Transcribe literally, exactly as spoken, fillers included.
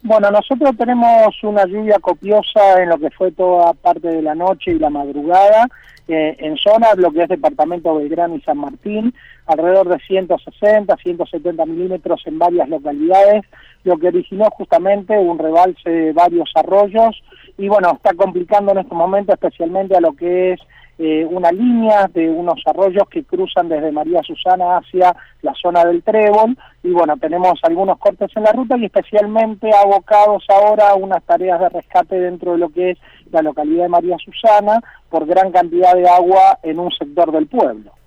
Bueno, nosotros tenemos una lluvia copiosa en lo que fue toda parte de la noche y la madrugada, eh, en zonas, lo que es departamento Belgrano y San Martín, alrededor de ciento sesenta, ciento setenta milímetros en varias localidades, lo que originó justamente un rebalse de varios arroyos, y bueno, está complicando en este momento especialmente a lo que es Eh, una línea de unos arroyos que cruzan desde María Susana hacia la zona del Trébol, y bueno, tenemos algunos cortes en la ruta y especialmente abocados ahora a unas tareas de rescate dentro de lo que es la localidad de María Susana por gran cantidad de agua en un sector del pueblo.